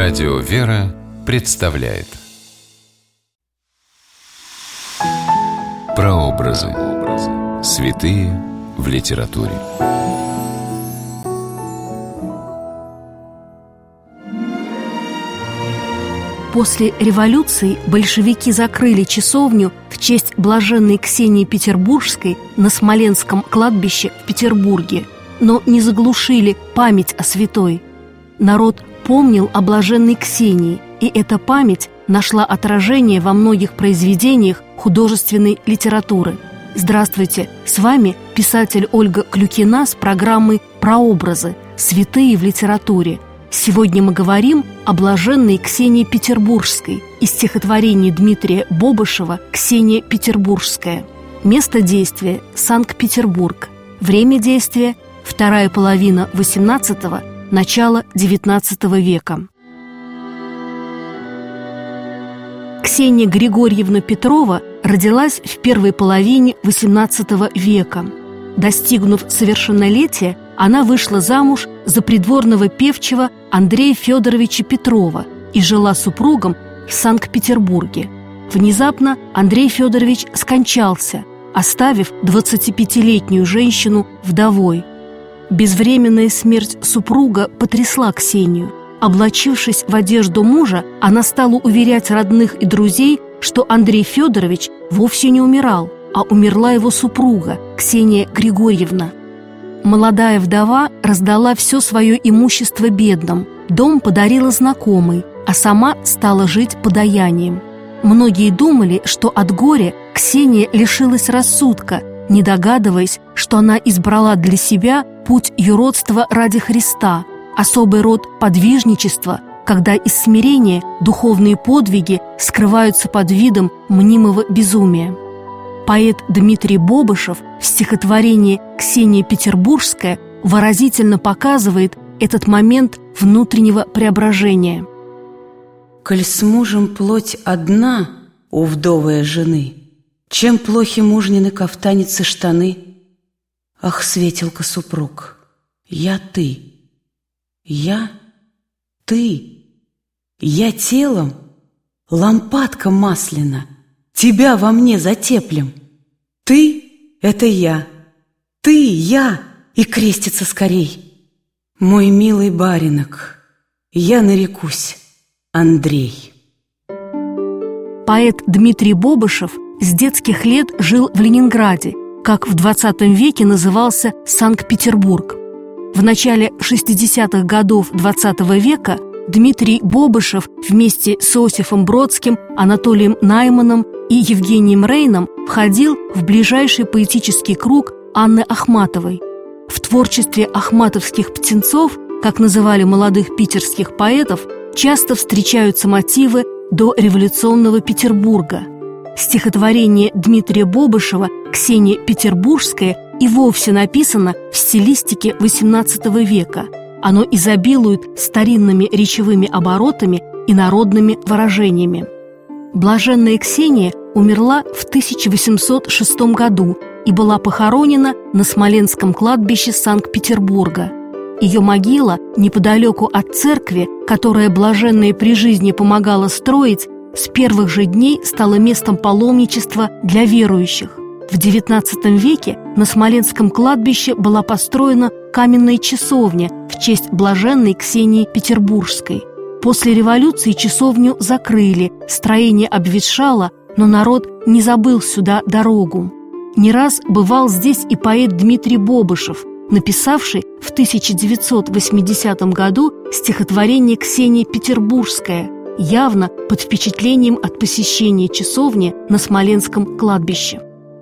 Радио «Вера» представляет Прообразы. Святые в литературе. После революции большевики закрыли часовню в честь блаженной Ксении Петербургской на Смоленском кладбище в Петербурге, но не заглушили память о святой. Народ помнил о блаженной Ксении, и эта память нашла отражение во многих произведениях художественной литературы. Здравствуйте, с вами писатель Ольга Клюкина с программой «Прообразы. Святые в литературе». Сегодня мы говорим о блаженной Ксении Петербургской из стихотворения Дмитрия Бобышева «Ксения Петербургская». Место действия – Санкт-Петербург. Время действия – вторая половина XVIII – начало XIX века. Ксения Григорьевна Петрова родилась в первой половине XVIII века. Достигнув совершеннолетия, она вышла замуж за придворного певчего Андрея Федоровича Петрова и жила с супругом в Санкт-Петербурге. Внезапно Андрей Федорович скончался, оставив 25-летнюю женщину вдовой. Безвременная смерть супруга потрясла Ксению. Облачившись в одежду мужа, она стала уверять родных и друзей, что Андрей Федорович вовсе не умирал, а умерла его супруга, Ксения Григорьевна. Молодая вдова раздала все свое имущество бедным, дом подарила знакомой, а сама стала жить подаянием. Многие думали, что от горя Ксения лишилась рассудка, не догадываясь, что она избрала для себя путь юродства ради Христа, особый род подвижничества, когда из смирения духовные подвиги скрываются под видом мнимого безумия. Поэт Дмитрий Бобышев в стихотворении «Ксения Петербургская» выразительно показывает этот момент внутреннего преображения. «Коль с мужем плоть одна, у вдовой жены, чем плохи мужнины кафтаницы штаны? Ах, светелка супруг, я ты, я ты, я телом, лампадка масляна, тебя во мне затеплем. Ты — это я, ты — я, и креститься скорей. Мой милый баринок, я нарекусь Андрей». Поэт Дмитрий Бобышев с детских лет жил в Ленинграде, как в XX веке назывался Санкт-Петербург. В начале 60-х годов XX века Дмитрий Бобышев вместе с Иосифом Бродским, Анатолием Найманом и Евгением Рейном входил в ближайший поэтический круг Анны Ахматовой. В творчестве ахматовских птенцов, как называли молодых питерских поэтов, часто встречаются мотивы дореволюционного Петербурга. Стихотворение Дмитрия Бобышева «Ксения Петербургская» и вовсе написано в стилистике XVIII века. Оно изобилует старинными речевыми оборотами и народными выражениями. Блаженная Ксения умерла в 1806 году и была похоронена на Смоленском кладбище Санкт-Петербурга. Ее могила неподалеку от церкви, которая блаженная при жизни помогала строить, с первых же дней стала местом паломничества для верующих. В XIX веке на Смоленском кладбище была построена каменная часовня в честь блаженной Ксении Петербургской. После революции часовню закрыли, строение обветшало, но народ не забыл сюда дорогу. Не раз бывал здесь и поэт Дмитрий Бобышев, написавший в 1980 году стихотворение «Ксения Петербургская», явно под впечатлением от посещения часовни на Смоленском кладбище.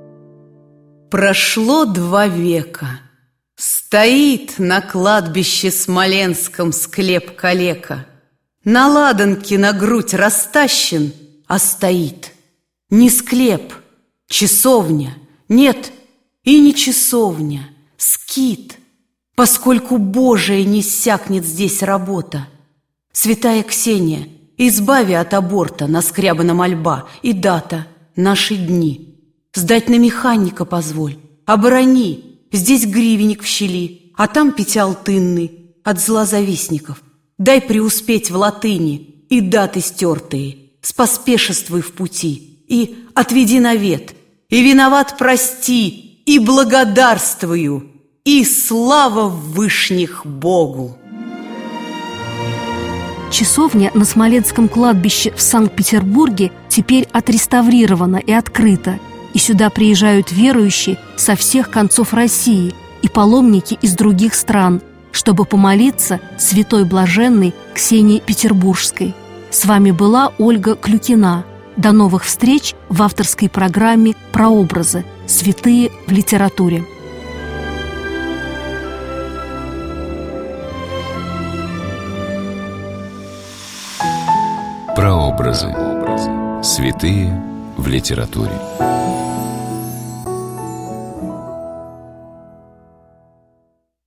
Прошло 2 века. Стоит на кладбище Смоленском склеп-калека. На ладанке на грудь растащен, а стоит. Не склеп, часовня, нет, и не часовня, скит, поскольку Божия не иссякнет здесь работа. Святая Ксения, избави от аборта, наскрябана мольба, и дата — наши дни. Сдать на механика позволь, оборони, здесь гривенник в щели, а там пятиалтынный, от зла завистников. дай преуспеть в латыни и даты стертые, споспешествуй в пути и отведи навет, и виноват прости, и благодарствую, и слава вышних Богу. Часовня на Смоленском кладбище в Санкт-Петербурге теперь отреставрирована и открыта, и сюда приезжают верующие со всех концов России и паломники из других стран, чтобы помолиться святой блаженной Ксении Петербургской. С вами была Ольга Клюкина. До новых встреч в авторской программе «Прообразы. Святые в литературе». Прообразы. Святые в литературе.